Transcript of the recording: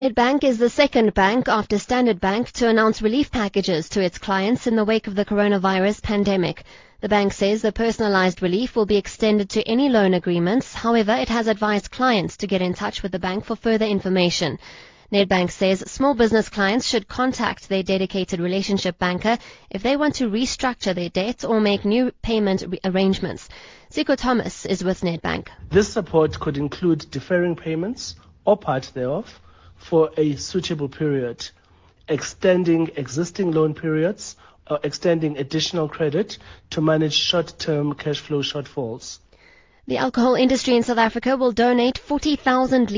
Nedbank is the second bank after Standard Bank to announce relief packages to its clients in the wake of the coronavirus pandemic. The bank says the personalized relief will be extended to any loan agreements. However, it has advised clients to get in touch with the bank for further information. Nedbank says small business clients should contact their dedicated relationship banker if they want to restructure their debt or make new payment arrangements. Zico Thomas is with Nedbank. This support could include deferring payments or part thereof for a suitable period, extending existing loan periods, or extending additional credit to manage short-term cash flow shortfalls. The alcohol industry in South Africa will donate 40,000